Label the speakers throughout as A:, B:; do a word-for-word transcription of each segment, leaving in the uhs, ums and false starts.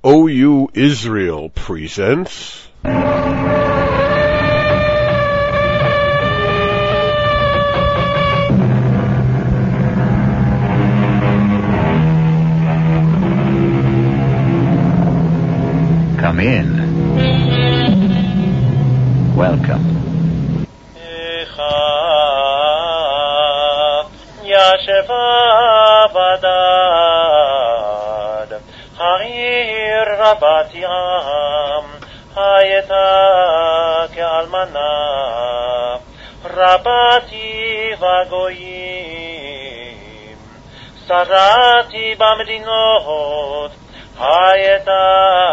A: O U Israel presents
B: Come in. Welcome.
C: רבת ים הייתה כאלמנה רבתי בגויים שרתי במדינות הייתה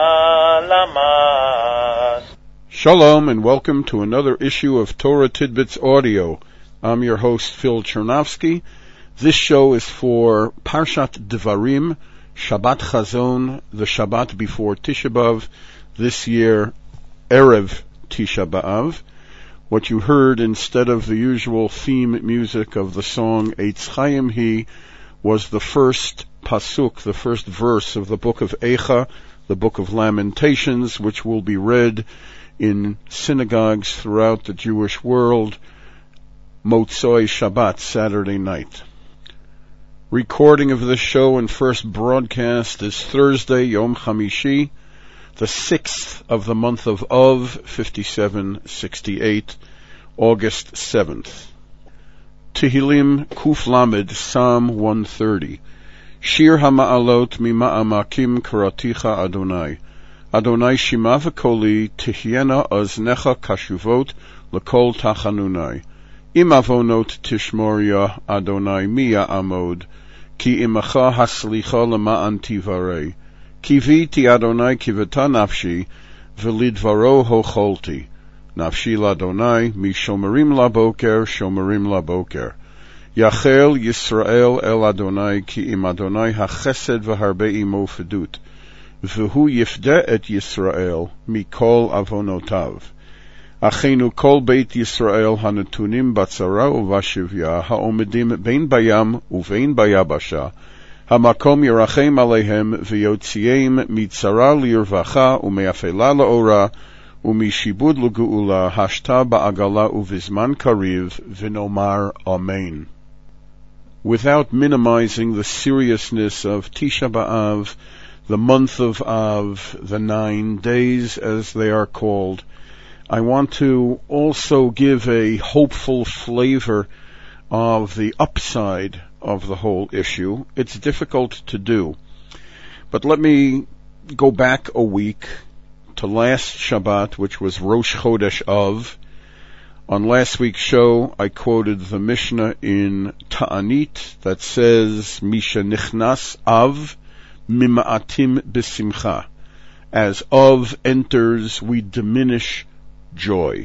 C: למס.
A: Shalom and welcome to another issue of Torah Tidbits Audio. I'm your host Phil Chernovsky. This show is for Parshat Devarim, Shabbat Chazon, the Shabbat before Tisha B'Av, this year, Erev Tisha B'Av. What you heard instead of the usual theme music of the song Eitz Chaim Hi was the first pasuk, the first verse of the book of Eicha, the book of Lamentations, which will be read in synagogues throughout the Jewish world, Motzoi Shabbat, Saturday night. Recording of this show and first broadcast is Thursday, Yom Chamishi, the sixth of the month of Av, fifty-seven sixty-eight, August seventh. Tehillim Kuf Lamed, Psalm one thirty. Shir HaMa'alot Mima'amakim Karaticha Adonai. Adonai Shima V'Koli Tihyena Oznecha Kashuvot L'Kol Tachanunai. Im Avonot Tishmoria Adonai Miya Amod. Ki imacha haslicha lema'an tivarei. Kiviti Adonai kiveta nafshi, v'lidvaro hocholti. Nafshi l'Adonai, mi shomerim laboker, shomerim laboker. Yachel Yisrael el Adonai, ki im Adonai hachesed v'harbe imo fedut. V'hu yifde et Yisrael, mikol avonotav. Achenu kol beit Yisrael hanetunim batzara uvashivya haomedim bein bayam uvein bayabasha hamakom yerachem aleihem v'yotziyeim mitzara lirvacha umeafela laora umishibud lugeula hashta ba'agala uvizman kariv v'nomar amen. Without minimizing the seriousness of Tisha B'Av, the month of Av, the nine days as they are called, I want to also give a hopeful flavor of the upside of the whole issue. It's difficult to do, but let me go back a week to last Shabbat, which was Rosh Chodesh Av. On last week's show, I quoted the Mishnah in Ta'anit that says, Misha nichnas Av mima'atim b'simcha. As Av enters, we diminish joy.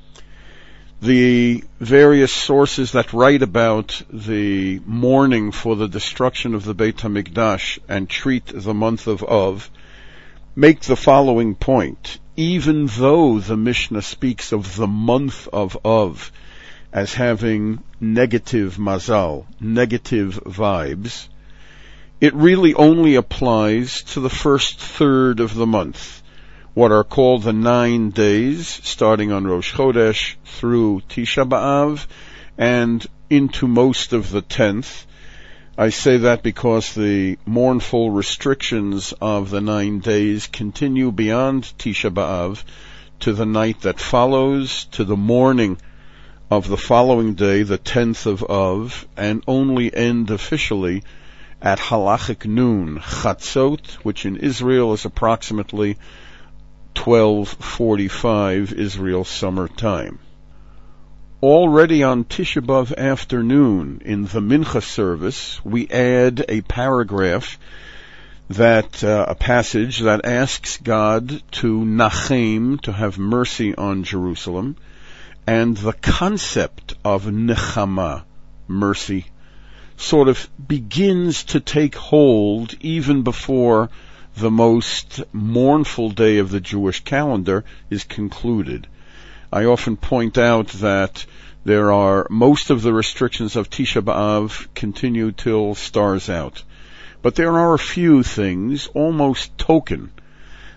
A: The various sources that write about the mourning for the destruction of the Beit HaMikdash and treat the month of Av make the following point. Even though the Mishnah speaks of the month of Av as having negative mazal, negative vibes, it really only applies to the first third of the month, what are called the nine days, starting on Rosh Chodesh through Tisha B'Av and into most of the tenth. I say that because the mournful restrictions of the nine days continue beyond Tisha B'Av to the night that follows, to the morning of the following day, the tenth of Av, and only end officially at halachic noon, Chatzot, which in Israel is approximately twelve forty-five Israel summer time. Already on Tisha B'Av afternoon in the Mincha service, we add a paragraph that, uh, a passage that asks God to nachem, to have mercy on Jerusalem, and the concept of nechama, mercy, sort of begins to take hold even before the most mournful day of the Jewish calendar is concluded. I often point out that there are, most of the restrictions of Tisha B'Av continue till stars out. But there are a few things, almost token,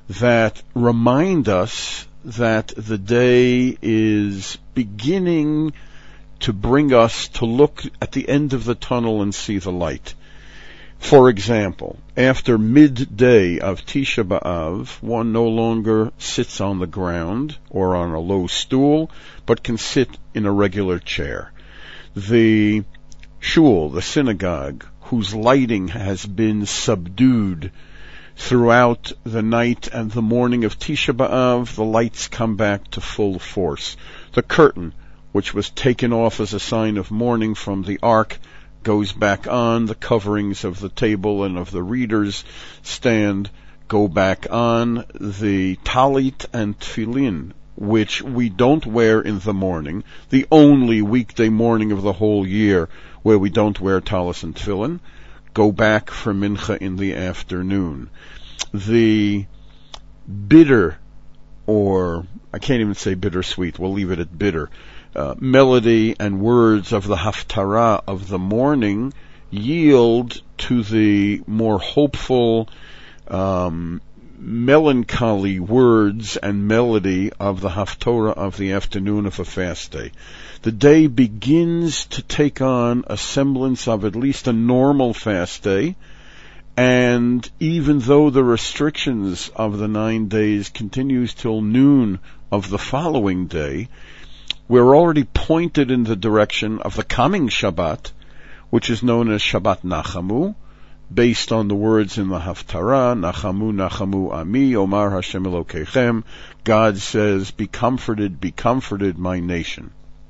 A: that remind us that the day is beginning to bring us to look at the end of the tunnel and see the light. For example, after midday of Tisha B'Av, one no longer sits on the ground or on a low stool, but can sit in a regular chair. The shul, the synagogue, whose lighting has been subdued throughout the night and the morning of Tisha B'Av, the lights come back to full force. The curtain, which was taken off as a sign of mourning from the ark, goes back on. The coverings of the table and of the reader's stand go back on. The talit and tefillin, which we don't wear in the morning, the only weekday morning of the whole year where we don't wear talis and tefillin, go back for mincha in the afternoon. The bitter, or I can't even say bittersweet, we'll leave it at bitter, uh, melody and words of the haftarah of the morning yield to the more hopeful, um, melancholy words and melody of the haftorah of the afternoon of a fast day. The day begins to take on a semblance of at least a normal fast day, and even though the restrictions of the nine days continues till noon of the following day, we're already pointed in the direction of the coming Shabbat, which is known as Shabbat Nachamu, based on the words in the Haftarah, Nachamu, Nachamu, Ami, Omar Hashem Elokeichem. God says, be comforted, be comforted, my nation.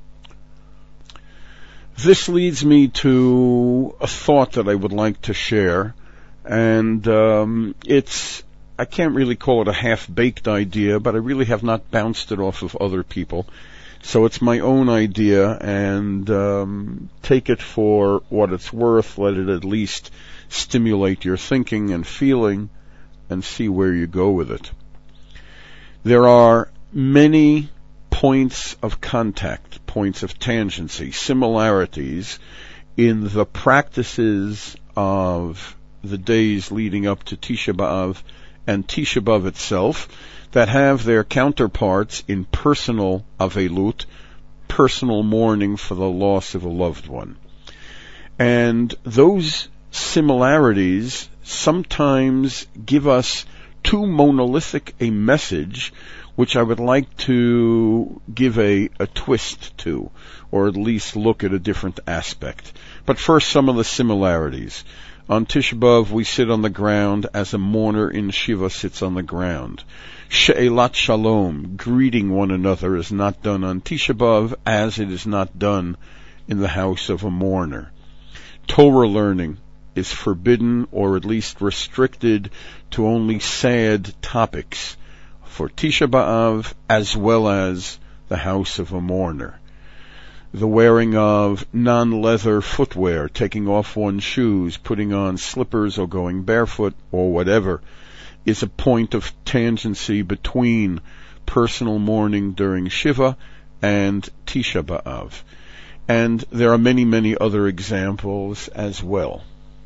A: This leads me to a thought that I would like to share, and um, it's, I can't really call it a half-baked idea, but I really have not bounced it off of other people. So it's my own idea, and um, take it for what it's worth. Let it at least stimulate your thinking and feeling, and see where you go with it. There are many points of contact, points of tangency, similarities in the practices of the days leading up to Tisha B'Av and Tisha B'Av itself that have their counterparts in personal avelut, personal mourning for the loss of a loved one. And those similarities sometimes give us too monolithic a message, which I would like to give a, a twist to, or at least look at a different aspect. But first, some of the similarities. On Tisha B'Av, we sit on the ground as a mourner in Shiva sits on the ground. She'elat Shalom, greeting one another, is not done on Tisha B'Av as it is not done in the house of a mourner. Torah learning is forbidden, or at least restricted, to only sad topics for Tisha B'Av as well as the house of a mourner. The wearing of non-leather footwear, taking off one's shoes, putting on slippers or going barefoot or whatever, is a point of tangency between personal mourning during Shiva and Tisha B'Av. And there are many, many other examples as well.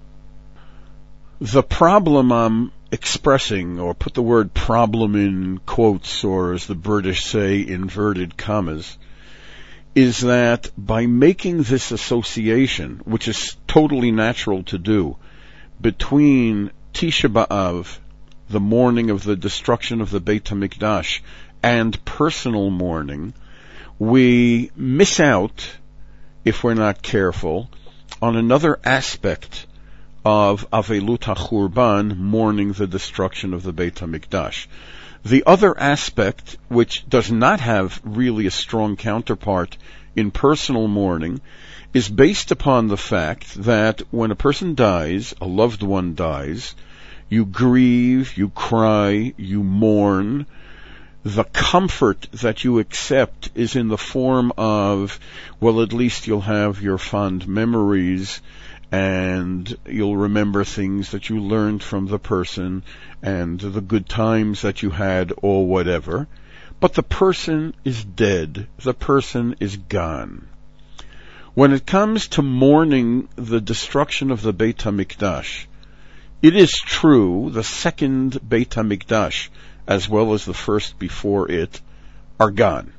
A: The problem I'm expressing, or put the word problem in quotes, or as the British say, inverted commas, is that by making this association, which is totally natural to do, between Tisha B'Av, the mourning of the destruction of the Beit HaMikdash, and personal mourning, we miss out, if we're not careful, on another aspect of Avelut HaChurban, mourning the destruction of the Beit HaMikdash. The other aspect, which does not have really a strong counterpart in personal mourning, is based upon the fact that when a person dies, a loved one dies, you grieve, you cry, you mourn. The comfort that you accept is in the form of, well, at least you'll have your fond memories, and you'll remember things that you learned from the person and the good times that you had or whatever. But the person is dead. The person is gone. When it comes to mourning the destruction of the Beit HaMikdash, it is true the second Beit HaMikdash, as well as the first before it, are gone.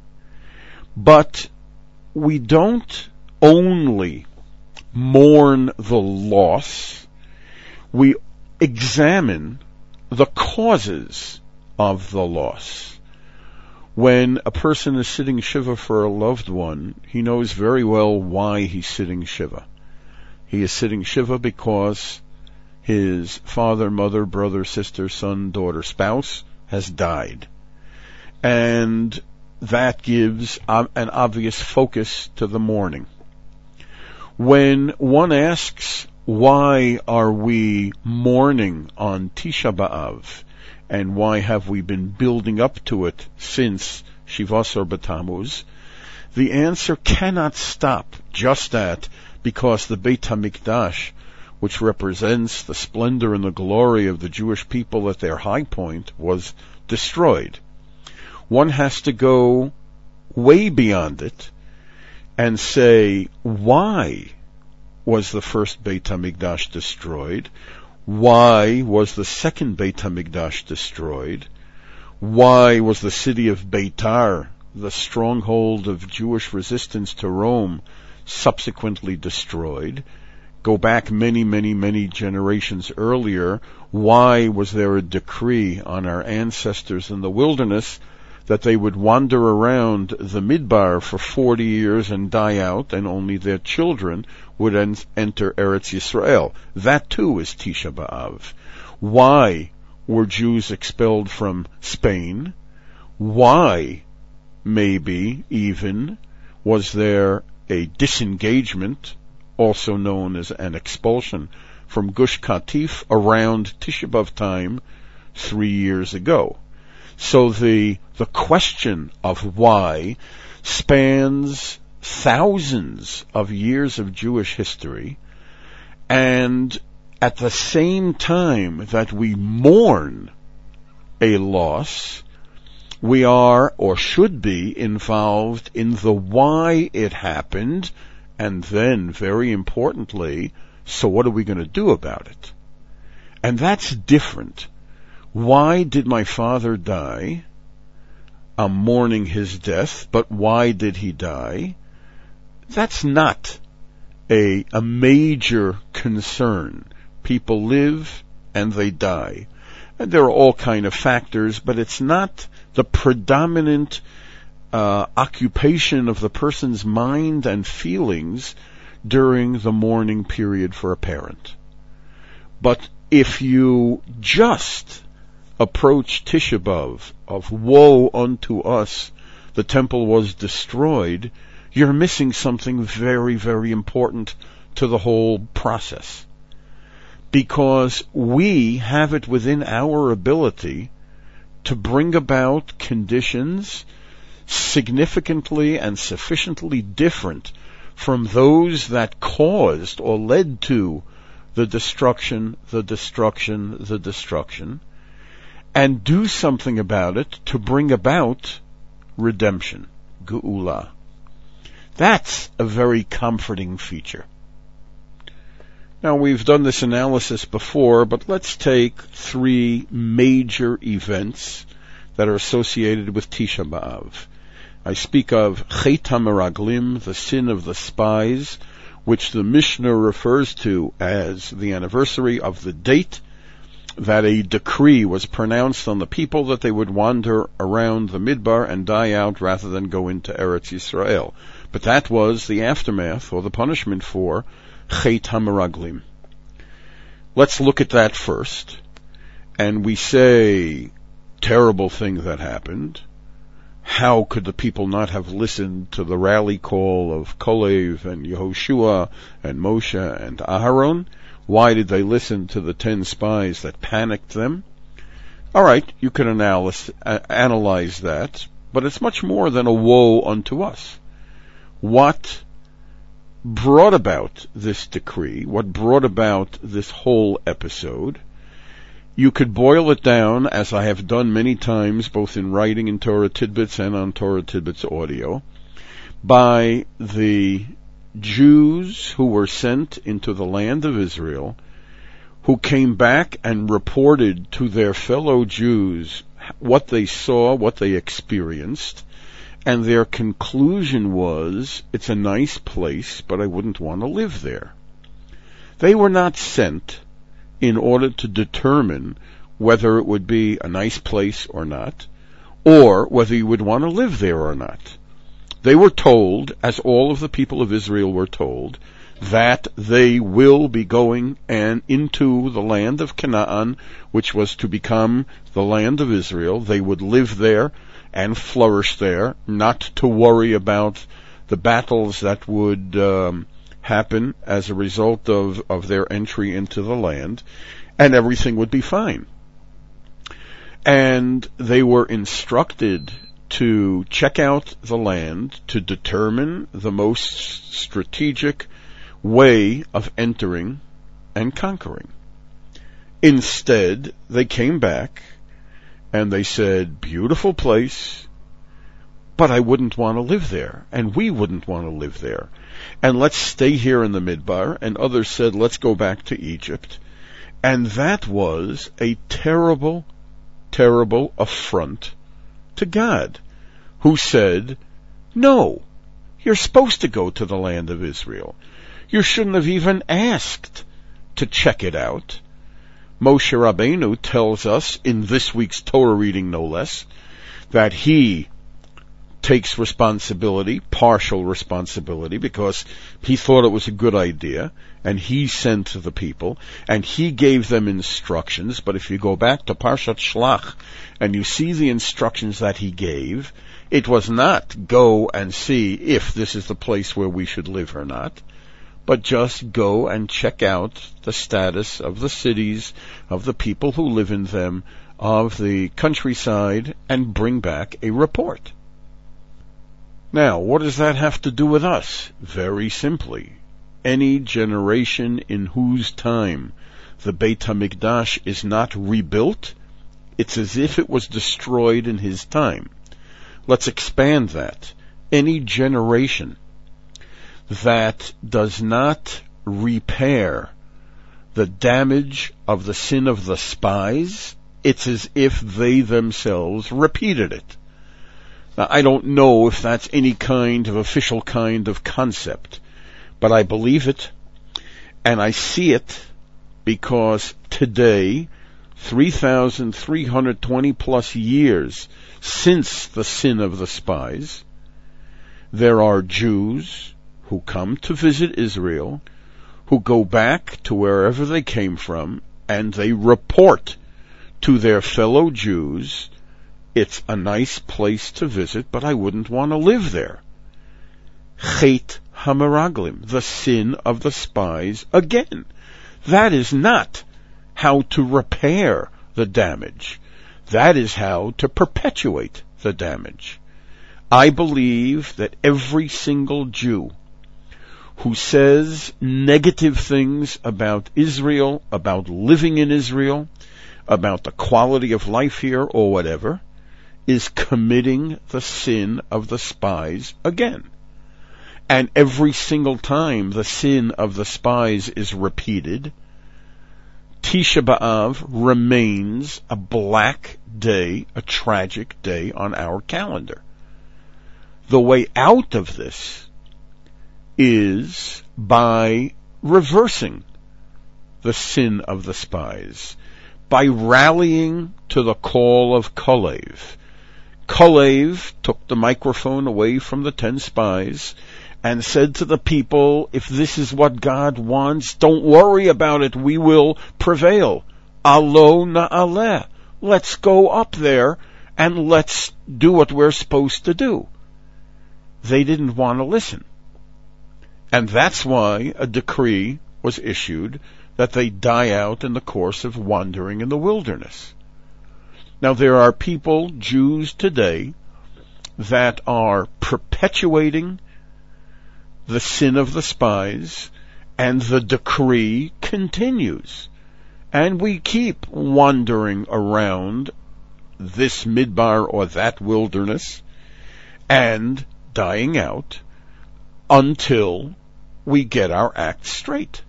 A: But we don't only mourn the loss, we examine the causes of the loss. When a person is sitting Shiva for a loved one, he knows very well why he's sitting Shiva. He is sitting Shiva because his father, mother, brother, sister, son, daughter, spouse has died. And that gives an obvious focus to the mourning. When one asks, why are we mourning on Tisha B'Av, and why have we been building up to it since Shivasar B'Tammuz, the answer cannot stop just at because the Beit HaMikdash, which represents the splendor and the glory of the Jewish people at their high point, was destroyed. One has to go way beyond it and say, why was the first Beit HaMikdash destroyed? Why was the second Beit HaMikdash destroyed? Why was the city of Beitar, the stronghold of Jewish resistance to Rome, subsequently destroyed? Go back many, many, many generations earlier. Why was there a decree on our ancestors in the wilderness that they would wander around the Midbar for forty years and die out, and only their children would en- enter Eretz Yisrael? That too is Tisha B'Av. Why were Jews expelled from Spain? Why, maybe, even, was there a disengagement, also known as an expulsion, from Gush Katif around Tisha B'Av time three years ago? So the the question of why spans thousands of years of Jewish history, and at the same time that we mourn a loss, we are or should be involved in the why it happened, and then, very importantly, so what are we going to do about it? And that's different. Why did my father die? I'm mourning his death, but why did he die? That's not a, a major concern. People live and they die. And there are all kind of factors, but it's not the predominant uh, occupation of the person's mind and feelings during the mourning period for a parent. But if you just approach Tisha B'Av of woe unto us, the temple was destroyed, you're missing something very, very important to the whole process. Because we have it within our ability to bring about conditions significantly and sufficiently different from those that caused or led to the destruction, the destruction, the destruction, and do something about it to bring about redemption, geula. That's a very comforting feature. Now, we've done this analysis before, but let's take three major events that are associated with Tisha B'Av. I speak of Chet HaMeraglim, the sin of the spies, which the Mishnah refers to as the anniversary of the date that a decree was pronounced on the people that they would wander around the Midbar and die out rather than go into Eretz Yisrael. But that was the aftermath or the punishment for Chet HaMeraglim. Let's look at that first. And we say, terrible thing that happened. How could the people not have listened to the rally call of Kalev and Yehoshua and Moshe and Aharon? Why did they listen to the ten spies that panicked them? All right, you can analyze, uh, analyze that, but it's much more than a woe unto us. What brought about this decree, what brought about this whole episode? You could boil it down, as I have done many times, both in writing in Torah Tidbits and on Torah Tidbits audio, by the Jews who were sent into the land of Israel, who came back and reported to their fellow Jews what they saw, what they experienced, and their conclusion was, it's a nice place, but I wouldn't want to live there. They were not sent in order to determine whether it would be a nice place or not, or whether you would want to live there or not. They were told, as all of the people of Israel were told, that they will be going and into the land of Canaan, which was to become the land of Israel. They would live there and flourish there, not to worry about the battles that would um, happen as a result of, of their entry into the land, and everything would be fine. And they were instructed to check out the land to determine the most strategic way of entering and conquering. Instead, they came back and they said, beautiful place, but I wouldn't want to live there, and we wouldn't want to live there, and let's stay here in the Midbar. And others said, let's go back to Egypt. And that was a terrible, terrible affront to God, who said, no, you're supposed to go to the land of Israel. You shouldn't have even asked to check it out. Moshe Rabbeinu tells us in this week's Torah reading, no less, that he takes responsibility, partial responsibility, because he thought it was a good idea, and he sent to the people, and he gave them instructions. But if you go back to Parshat Shlach, and you see the instructions that he gave, it was not go and see if this is the place where we should live or not, but just go and check out the status of the cities, of the people who live in them, of the countryside, and bring back a report. Now, what does that have to do with us? Very simply, any generation in whose time the Beit HaMikdash is not rebuilt, it's as if it was destroyed in his time. Let's expand that. Any generation that does not repair the damage of the sin of the spies, it's as if they themselves repeated it. Now, I don't know if that's any kind of official kind of concept, but I believe it, and I see it because today, three thousand three hundred twenty plus years since the sin of the spies, there are Jews who come to visit Israel, who go back to wherever they came from, and they report to their fellow Jews, it's a nice place to visit, but I wouldn't want to live there. Chet HaMeraglim, the sin of the spies again. That is not how to repair the damage. That is how to perpetuate the damage. I believe that every single Jew who says negative things about Israel, about living in Israel, about the quality of life here or whatever, is committing the sin of the spies again. And every single time the sin of the spies is repeated, Tisha B'Av remains a black day, a tragic day on our calendar. The way out of this is by reversing the sin of the spies, by rallying to the call of Kalev. Kalev took the microphone away from the ten spies and said to the people, if this is what God wants, don't worry about it, we will prevail. Alo na'aleh. Let's go up there and let's do what we're supposed to do. They didn't want to listen. And that's why a decree was issued that they die out in the course of wandering in the wilderness. Now, there are people, Jews today, that are perpetuating the sin of the spies, and the decree continues. And we keep wandering around this midbar or that wilderness and dying out until we get our act straight.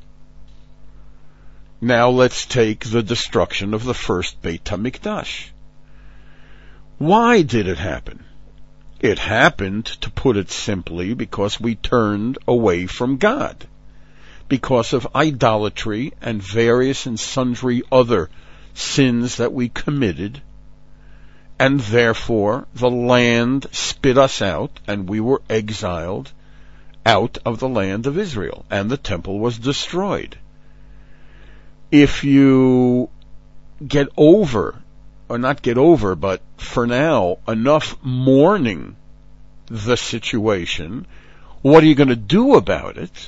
A: Now let's take the destruction of the first Beit HaMikdash. Why did it happen? It happened, to put it simply, because we turned away from God, because of idolatry and various and sundry other sins that we committed, and therefore the land spit us out, and we were exiled out of the land of Israel, and the temple was destroyed. If you get over, or not get over, but for now, enough mourning the situation, what are you going to do about it?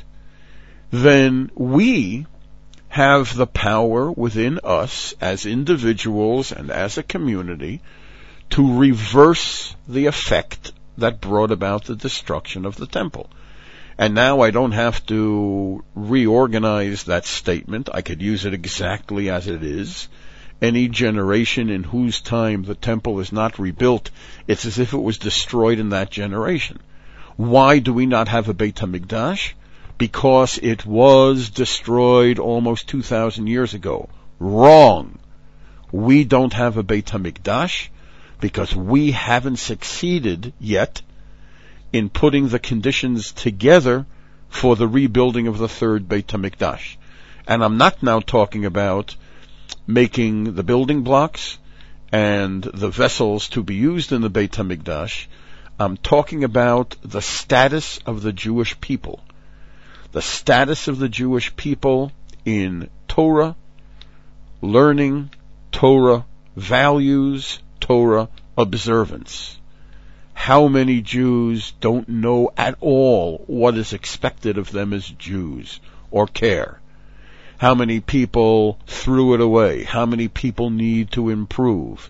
A: Then we have the power within us as individuals and as a community to reverse the effect that brought about the destruction of the temple. And now I don't have to reorganize that statement. I could use it exactly as it is. Any generation in whose time the temple is not rebuilt, it's as if it was destroyed in that generation. Why do we not have a Beit HaMikdash? Because it was destroyed almost two thousand years ago. Wrong. We don't have a Beit HaMikdash because we haven't succeeded yet in putting the conditions together for the rebuilding of the third Beit HaMikdash. And I'm not now talking about making the building blocks and the vessels to be used in the Beit HaMikdash. I'm talking about the status of the Jewish people. The status of the Jewish people in Torah, learning, Torah values, Torah observance. How many Jews don't know at all what is expected of them as Jews or care? How many people threw it away? How many people need to improve?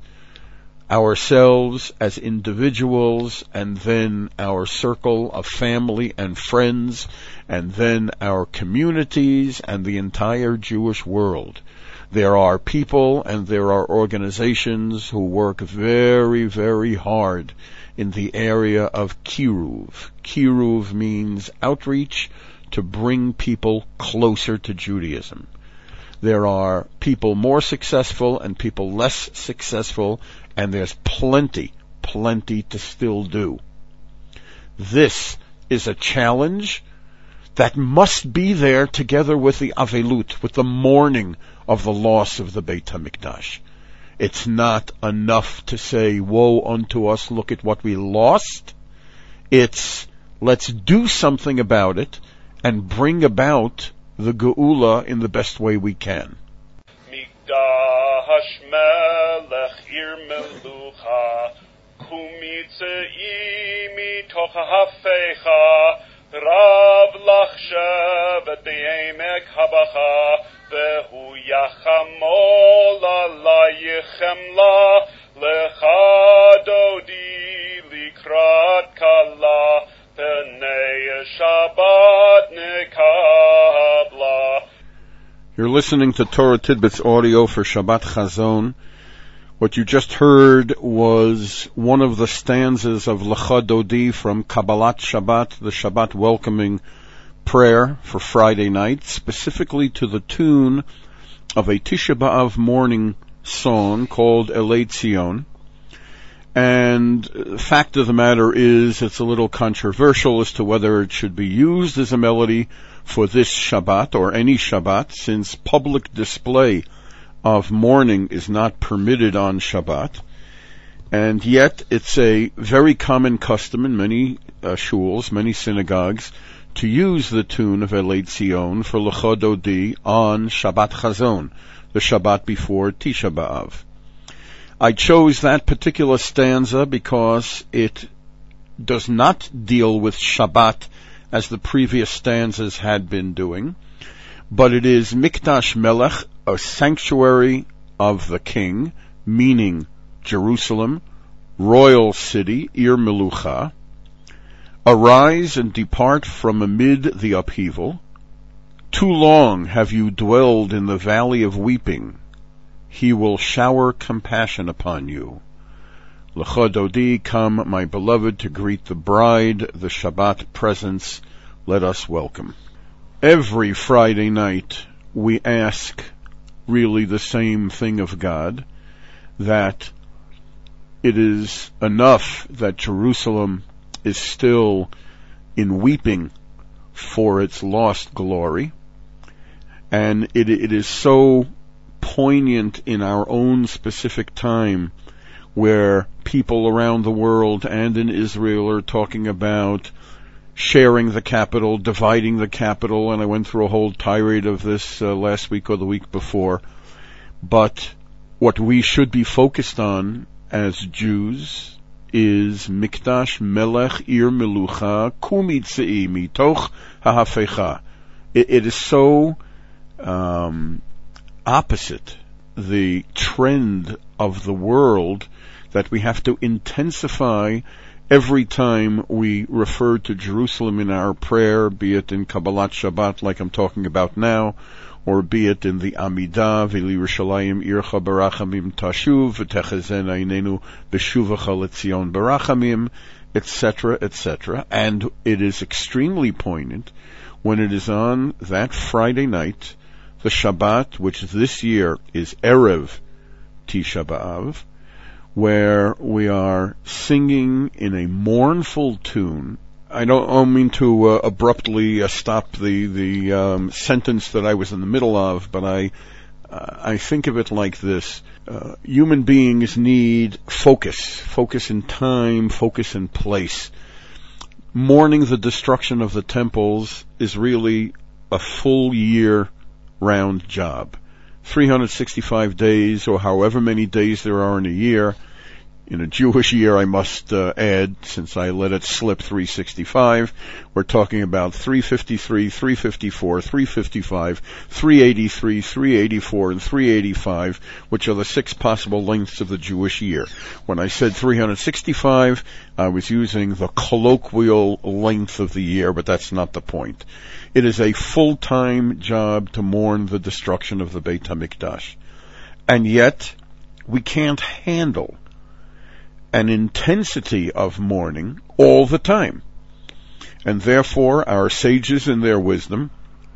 A: Ourselves as individuals, and then our circle of family and friends, and then our communities and the entire Jewish world. There are people and there are organizations who work very, very hard in the area of Kiruv. Kiruv means outreach, to bring people closer to Judaism. There are people more successful and people less successful, and there's plenty, plenty to still do. This is a challenge that must be there together with the Avelut, with the mourning of the loss of the Beit HaMikdash. It's not enough to say, woe unto us, look at what we lost. It's, let's do something about it and bring about the Geula in the best way we can.
D: Mikdash melech ir melucha, kumitzei mitoch hafecha, rav lach shevet be'emek habacha, vehu yachamol alayichem la, lecha dodi likrat kala, penei Shabbat nekabla.
A: You're listening to Torah Tidbits audio for Shabbat Chazon. What you just heard was one of the stanzas of Lecha Dodi from Kabbalat Shabbat, the Shabbat welcoming prayer for Friday night, specifically to the tune of a Tisha B'Av morning song called Elei Tzion. And the fact of the matter is, it's a little controversial as to whether it should be used as a melody for this Shabbat or any Shabbat, since public display of mourning is not permitted on Shabbat. And yet, it's a very common custom in many uh, shuls, many synagogues, to use the tune of Elei Tzion for Lecha Dodi on Shabbat Chazon, the Shabbat before Tisha B'Av. I chose that particular stanza because it does not deal with Shabbat as the previous stanzas had been doing, but it is Mikdash Melech, a sanctuary of the king, meaning Jerusalem, royal city, Ir Melucha. Arise and depart from amid the upheaval. Too long have you dwelled in the valley of weeping. He will shower compassion upon you. Lecha Dodi, come, my beloved, to greet the bride, the Shabbat presence. Let us welcome. Every Friday night we ask really the same thing of God, that it is enough that Jerusalem is still in weeping for its lost glory, and it, it is so poignant in our own specific time where people around the world and in Israel are talking about sharing the capital, dividing the capital, and I went through a whole tirade of this uh, last week or the week before. But what we should be focused on as Jews is Mikdash Melech Ir Melucha Kumitzei Mitoch Hahafecha. It is so um, opposite the trend of the world that we have to intensify every time we refer to Jerusalem in our prayer, be it in Kabbalat Shabbat like I'm talking about now, or be it in the Amidah, V'li Yerushalayim Ircha Barachamim Tashuv, V'techazen Einenu B'shuvacha L'Tzion Barachamim, et cetera, et cetera. And it is extremely poignant when it is on that Friday night, the Shabbat, which this year is Erev Tisha B'Av, where we are singing in a mournful tune. I don't, I don't mean to uh, abruptly uh, stop the the um, sentence that I was in the middle of, but I uh, I think of it like this: uh, human beings need focus, focus in time, focus in place. Mourning the destruction of the temples is really a full year round job. three hundred sixty-five days, or however many days there are in a year. In a Jewish year, I must uh, add, since I let it slip three sixty-five, we're talking about three fifty-three, three fifty-four, three fifty-five, three eighty-three, three eighty-four, and three eighty-five, which are the six possible lengths of the Jewish year. When I said three hundred sixty-five, I was using the colloquial length of the year, but that's not the point. It is a full-time job to mourn the destruction of the Beit HaMikdash. And yet, we can't handle an intensity of mourning all the time. And therefore, our sages in their wisdom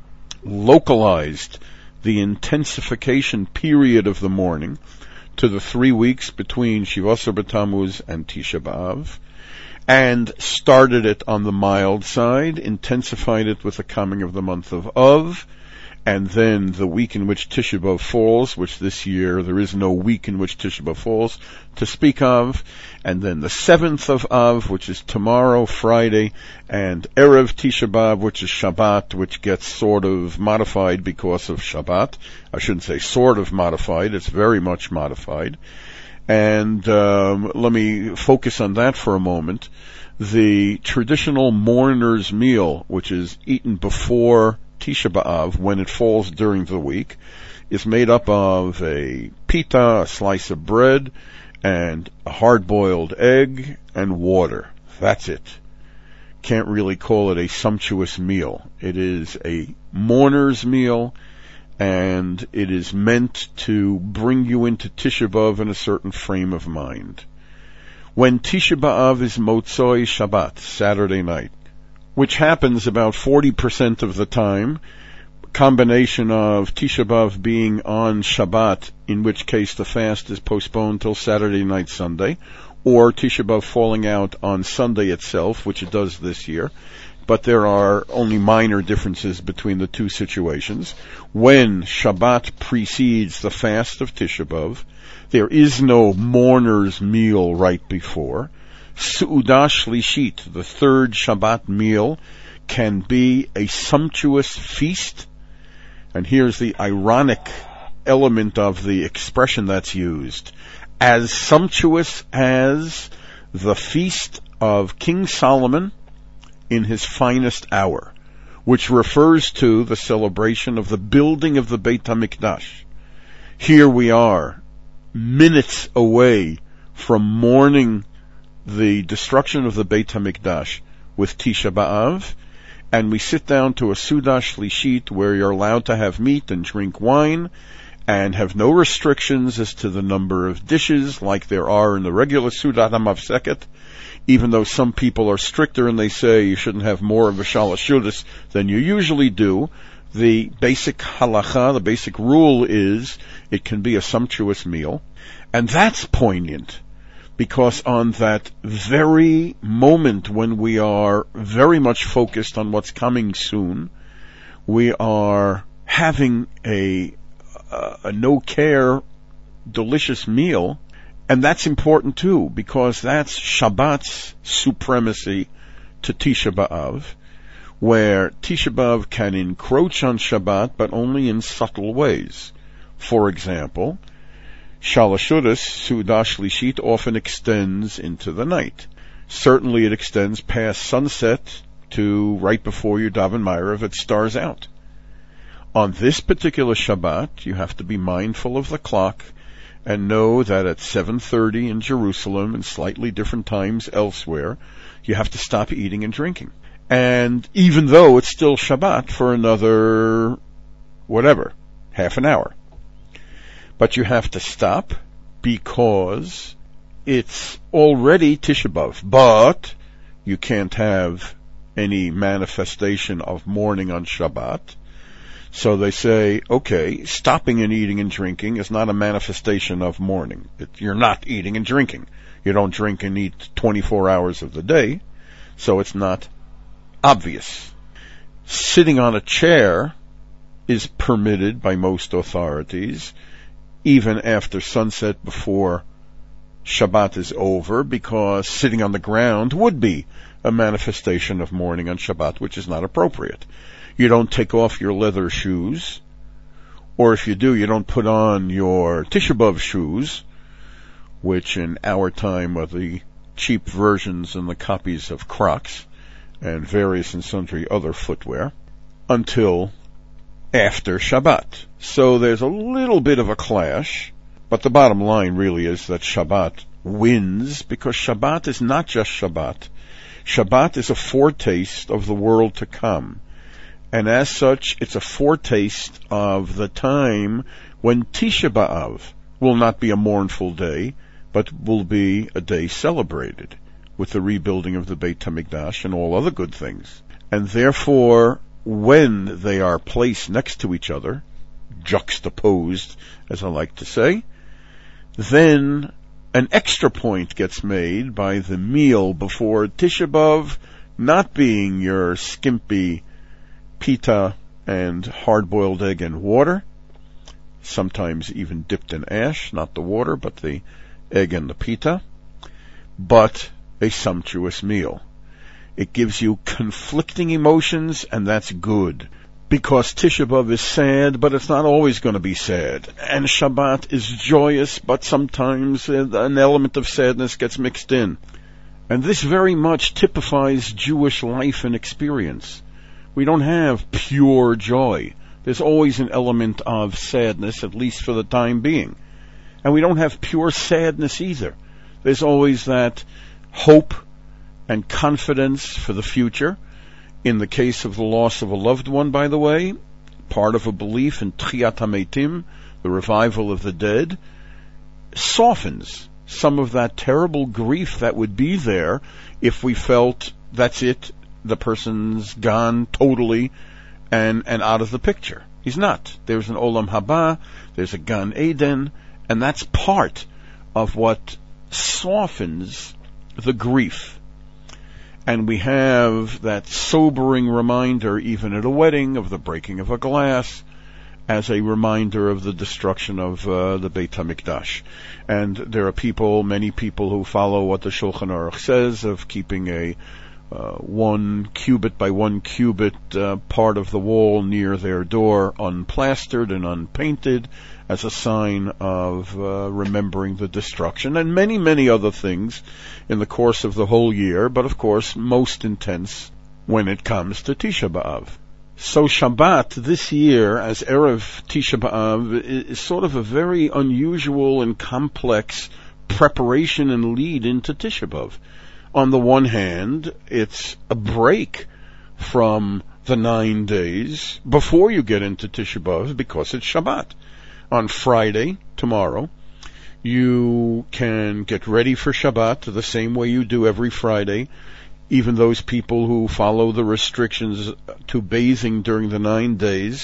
A: localized the intensification period of the mourning to the three weeks between Shivasar B'Tammuz and Tisha B'Av, and started it on the mild side, intensified it with the coming of the month of Av, and then the week in which Tisha B'Av falls, which this year there is no week in which Tisha B'Av falls to speak of, and then the seventh of Av, which is tomorrow, Friday, and Erev Tisha B'Av, which is Shabbat, which gets sort of modified because of Shabbat. I shouldn't say sort of modified, it's very much modified. And um, let me focus on that for a moment. The traditional mourner's meal, which is eaten before Tisha B'Av, when it falls during the week, is made up of a pita, a slice of bread, and a hard-boiled egg, and water. That's it. Can't really call it a sumptuous meal. It is a mourner's meal, and it is meant to bring you into Tisha B'Av in a certain frame of mind. When Tisha B'Av is Motzoi Shabbat, Saturday night, which happens about forty percent of the time, combination of Tisha B'Av being on Shabbat, in which case the fast is postponed till Saturday night, Sunday, or Tisha B'Av falling out on Sunday itself, which it does this year, but there are only minor differences between the two situations. When Shabbat precedes the fast of Tisha B'Av, there is no mourner's meal right before. Su'udah Shlishit, the third Shabbat meal, can be a sumptuous feast. And here's the ironic element of the expression that's used. As sumptuous as the feast of King Solomon in his finest hour, which refers to the celebration of the building of the Beit HaMikdash. Here we are, minutes away from mourning the destruction of the Beit HaMikdash with Tisha B'Av, and we sit down to a Su'udah Shlishit where you're allowed to have meat and drink wine and have no restrictions as to the number of dishes like there are in the regular Su'udat HaMavseket, even though some people are stricter and they say you shouldn't have more of a Shalosh Seudos than you usually do. The basic halacha, the basic rule is it can be a sumptuous meal, and that's poignant. because on that very moment when we are very much focused on what's coming soon, we are having a, a, a no-care, delicious meal, and that's important too, because that's Shabbat's supremacy to Tisha B'Av, where Tisha B'Av can encroach on Shabbat, but only in subtle ways. For example, Shalashudas, Suda Shlishit, often extends into the night. Certainly it extends past sunset to right before you daven Ma'ariv, it stars out. On this particular Shabbat, you have to be mindful of the clock and know that at seven thirty in Jerusalem and slightly different times elsewhere, you have to stop eating and drinking. And even though it's still Shabbat for another, whatever, half an hour. But you have to stop because it's already Tisha B'Av. But you can't have any manifestation of mourning on Shabbat. So they say, okay, stopping and eating and drinking is not a manifestation of mourning. It, you're not eating and drinking. You don't drink and eat twenty-four hours of the day, so it's not obvious. Sitting on a chair is permitted by most authorities, even after sunset before Shabbat is over, because sitting on the ground would be a manifestation of mourning on Shabbat, which is not appropriate. You don't take off your leather shoes, or if you do, you don't put on your Tisha B'Av shoes, which in our time are the cheap versions and the copies of Crocs and various and sundry other footwear, until after Shabbat. So there's a little bit of a clash, but the bottom line really is that Shabbat wins, because Shabbat is not just Shabbat. Shabbat is a foretaste of the world to come. And as such, it's a foretaste of the time when Tisha B'Av will not be a mournful day, but will be a day celebrated with the rebuilding of the Beit HaMikdash and all other good things. And therefore, when they are placed next to each other, juxtaposed, as I like to say, then an extra point gets made by the meal before Tisha B'Av not being your skimpy pita and hard-boiled egg and water, sometimes even dipped in ash, not the water, but the egg and the pita, but a sumptuous meal. It gives you conflicting emotions, and that's good, because Tisha B'Av is sad, but it's not always going to be sad, and Shabbat is joyous, but sometimes an element of sadness gets mixed in. And this very much typifies Jewish life and experience. We don't have pure joy. There's always an element of sadness, at least for the time being. And we don't have pure sadness either. There's always that hope and confidence for the future. In the case of the loss of a loved one, by the way, part of a belief in Tchiyat HaMeitim, the revival of the dead, softens some of that terrible grief that would be there if we felt that's it, the person's gone totally and, and out of the picture. He's not. There's an Olam Haba, there's a Gan Eden, and that's part of what softens the grief. And we have that sobering reminder, even at a wedding, of the breaking of a glass, as a reminder of the destruction of uh, the Beit HaMikdash. And there are people, many people, who follow what the Shulchan Aruch says of keeping a uh, one cubit by one cubit uh, part of the wall near their door unplastered and unpainted as a sign of uh, remembering the destruction, and many, many other things in the course of the whole year, but of course most intense when it comes to Tisha B'Av. So Shabbat this year, as Erev Tisha B'Av, is sort of a very unusual and complex preparation and lead into Tisha B'Av. On the one hand, it's a break from the nine days before you get into Tisha B'Av, because it's Shabbat. On Friday, tomorrow, you can get ready for Shabbat the same way you do every Friday. Even those people who follow the restrictions to bathing during the nine days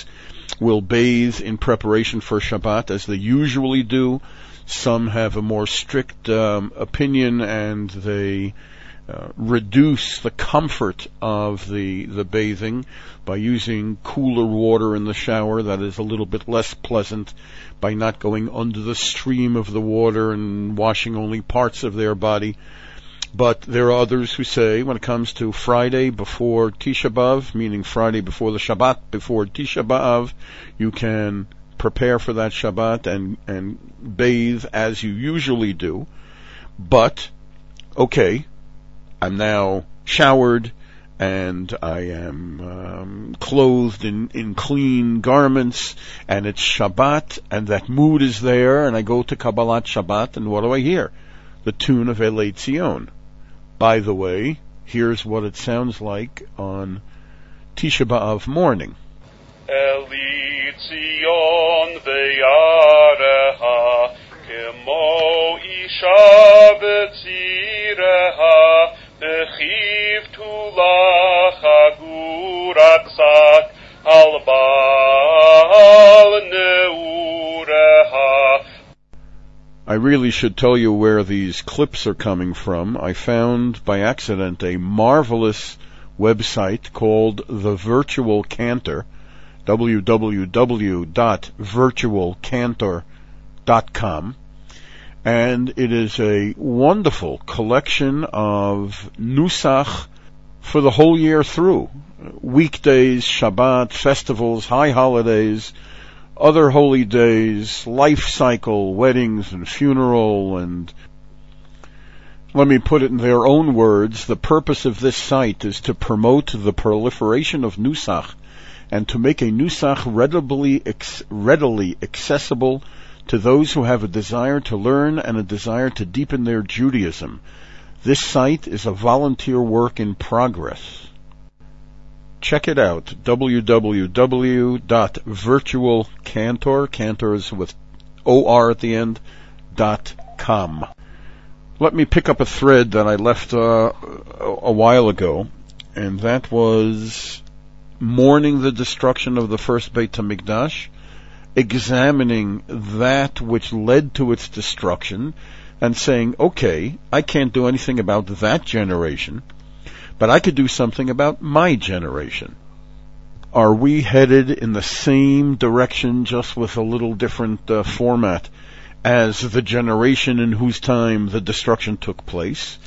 A: will bathe in preparation for Shabbat as they usually do. Some have a more strict um, opinion, and they uh, reduce the comfort of the the bathing by using cooler water in the shower that is a little bit less pleasant, by not going under the stream of the water and washing only parts of their body. But there are others who say when it comes to Friday before Tisha B'Av, meaning Friday before the Shabbat before Tisha B'Av, you can prepare for that Shabbat and, and bathe as you usually do. But, okay, I'm now showered and I am um, clothed in, in clean garments, and it's Shabbat, and that mood is there, and I go to Kabbalat Shabbat, and what do I hear? The tune of Elei Tzion. By the way, here's what it sounds like on Tisha B'Av morning.
D: Eli Tzion ve'yareha kemo isha v'tzireha v'chiv tulach agurat sak al bal neureha.
A: I really should tell you where these clips are coming from. I found by accident a marvelous website called The Virtual Cantor, w w w dot virtual cantor dot com, and it is a wonderful collection of nusach for the whole year through. Weekdays, Shabbat, festivals, high holidays, other holy days, life cycle, weddings and funeral, and let me put it in their own words, the purpose of this site is to promote the proliferation of nusach and to make a nusach readily, readily accessible to those who have a desire to learn and a desire to deepen their Judaism. This site is a volunteer work in progress. Check it out, w w w dot virtual cantor, cantor is with O R at the end, dot com. Let me pick up a thread that I left uh, a while ago, and that was mourning the destruction of the first Beit HaMikdash, examining that which led to its destruction, and saying, okay, I can't do anything about that generation, but I could do something about my generation. Are we headed in the same direction, just with a little different uh, format, as the generation in whose time the destruction took place?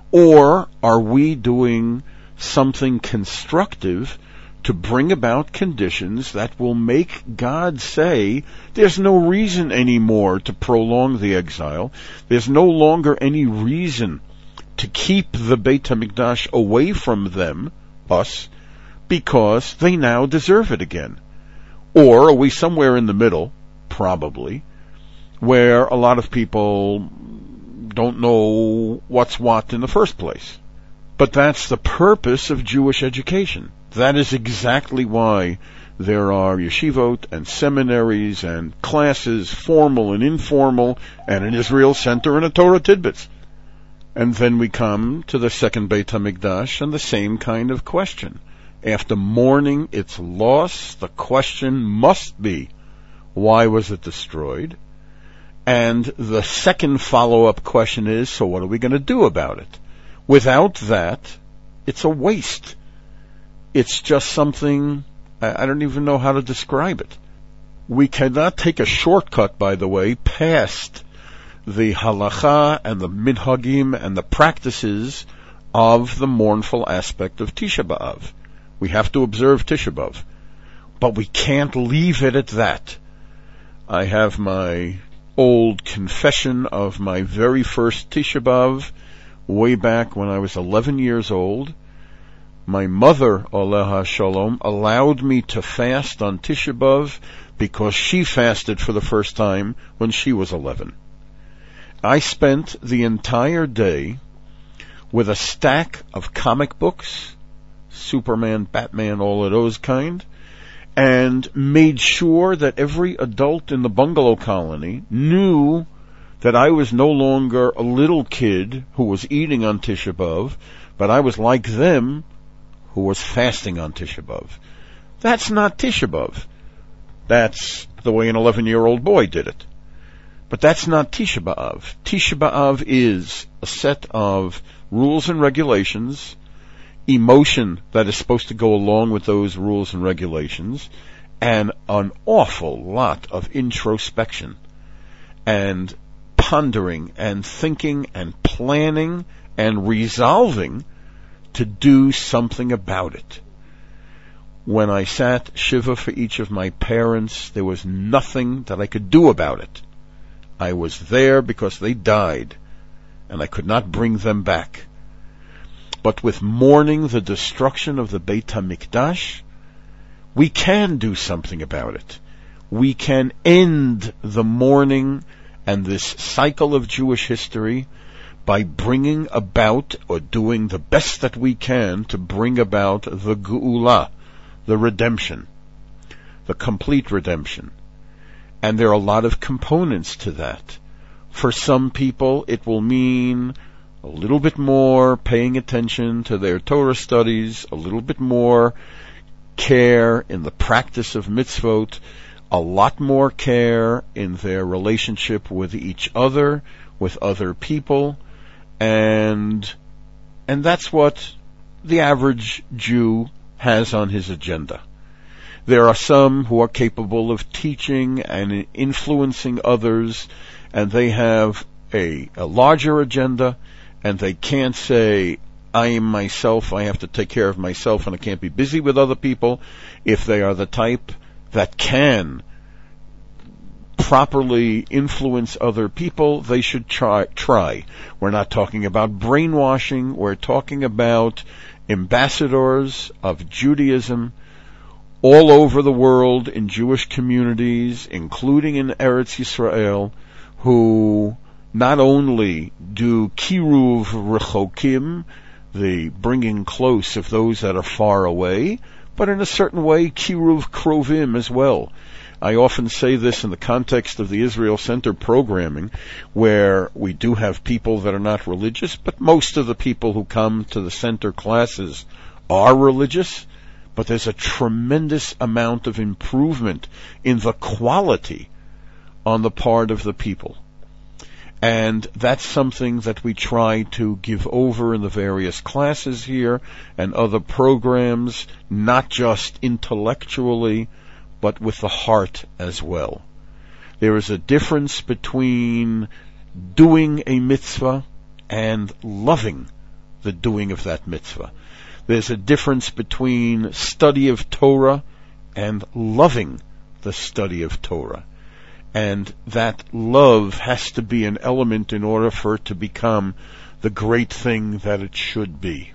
A: Or are we doing something constructive to bring about conditions that will make God say, there's no reason anymore to prolong the exile, there's no longer any reason to keep the Beit HaMikdash away from them, us, because they now deserve it again? Or are we somewhere in the middle, probably, where a lot of people don't know what's what in the first place? But that's the purpose of Jewish education. That is exactly why there are yeshivot and seminaries and classes, formal and informal, and an Israel Center and a Torah Tidbits. And then we come to the second Beit HaMikdash and the same kind of question. After mourning its loss, the question must be, why was it destroyed? And the second follow-up question is, so what are we going to do about it? Without that, it's a waste. It's just something, I don't even know how to describe it. We cannot take a shortcut, by the way, past the halacha and the minhagim and the practices of the mournful aspect of Tisha B'Av. We have to observe Tisha B'Av, but we can't leave it at that. I have my old confession of my very first Tisha B'Av way back when I was eleven years old. My mother, Aleha Shalom, allowed me to fast on Tisha B'Av because she fasted for the first time when she was eleven. I spent the entire day with a stack of comic books, Superman, Batman, all of those kind, and made sure that every adult in the bungalow colony knew that I was no longer a little kid who was eating on Tisha B'Av, but I was like them who was fasting on Tisha B'Av. That's not Tisha B'Av. That's the way an eleven-year-old boy did it. But that's not Tisha B'Av. Tisha B'Av is a set of rules and regulations, emotion that is supposed to go along with those rules and regulations, and an awful lot of introspection and pondering and thinking and planning and resolving to do something about it. When I sat Shiva for each of my parents, there was nothing that I could do about it. I was there because they died, and I could not bring them back. But with mourning the destruction of the Beit HaMikdash, we can do something about it. We can end the mourning and this cycle of Jewish history by bringing about, or doing the best that we can to bring about the Geula, the redemption, the complete redemption. And there are a lot of components to that. For some people, it will mean a little bit more paying attention to their Torah studies, a little bit more care in the practice of mitzvot, a lot more care in their relationship with each other, with other people, and and that's what the average Jew has on his agenda. There are some who are capable of teaching and influencing others, and they have a, a larger agenda, and they can't say, I am myself, I have to take care of myself, and I can't be busy with other people. If they are the type that can properly influence other people, they should try. try. We're not talking about brainwashing, we're talking about ambassadors of Judaism all over the world in Jewish communities, including in Eretz Yisrael, who not only do kiruv rechokim, the bringing close of those that are far away, but in a certain way kiruv krovim as well. I often say this in the context of the Israel Center programming, where we do have people that are not religious, but most of the people who come to the center classes are religious, but there's a tremendous amount of improvement in the quality on the part of the people. And that's something that we try to give over in the various classes here and other programs, not just intellectually, but with the heart as well. There is a difference between doing a mitzvah and loving the doing of that mitzvah. There's a difference between study of Torah and loving the study of Torah. And that love has to be an element in order for it to become the great thing that it should be.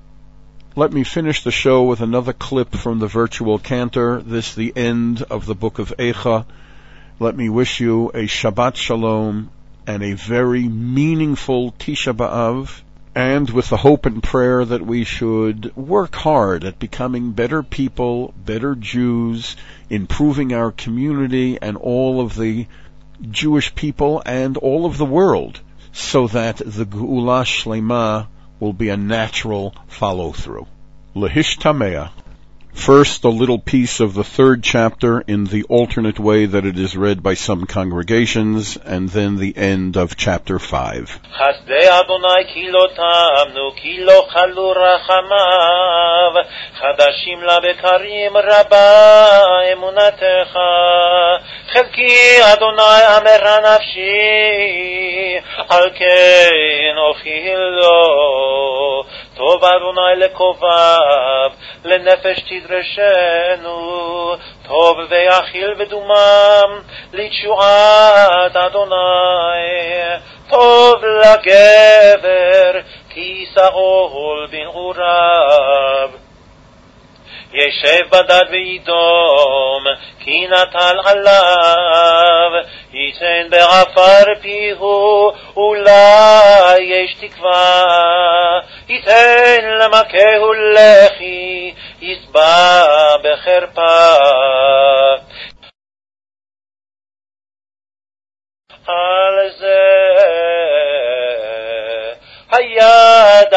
A: Let me finish the show with another clip from the virtual cantor. This the end of the book of Eicha. Let me wish you a Shabbat Shalom and a very meaningful Tisha B'Av, and with the hope and prayer that we should work hard at becoming better people, better Jews, improving our community and all of the Jewish people and all of the world, so that the Geula Shlema will be a natural follow-through. Lehishtamea. First, a little piece of the third chapter in the alternate way that it is read by some congregations, and then the end of chapter five.
C: Chasdei Adonai ki lo tamnu, ki lo chalu rachamav, chadashim la bekarim rabba emunatecha, chelki Adonai amera nafshi, al ken ochilo, tov Adonai lekovav, lenefesh tidreshenu, tov ve'achil v'dumam, li'tshu'at Adonai, tov la'gever, ki sa'ol bin'urav. ישב בדד וידום, כי נטל עליו, ייתן בעפר פיהו, אולי יש תקווה, ייתן למכהו לחי, יסבע בחרפה. על זה היד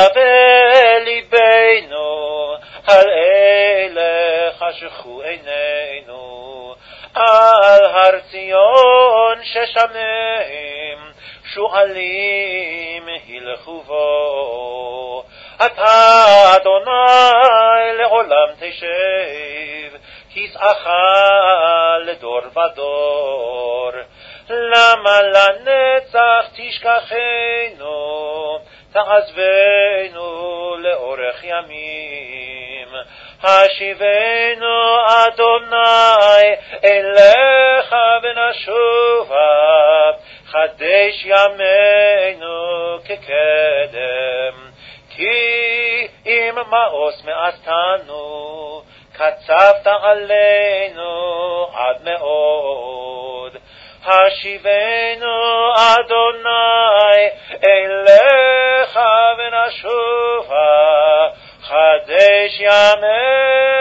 C: בליבנו, על אלה חשכו עינינו, על הר ציון ששמם שועלים הלכו בו. אתה אדוני לעולם תשב, כסאך לדור ודור. למה לנצח תשכחנו, תעזבנו לאורך ימים. השיבנו אדוני אליך ונשובה, חדש ימינו כקדם. כי אם מאוס מעשתנו, קצבת עלינו עד מאוד. השיבנו אדוני אליך ונשובה, חדש ימינו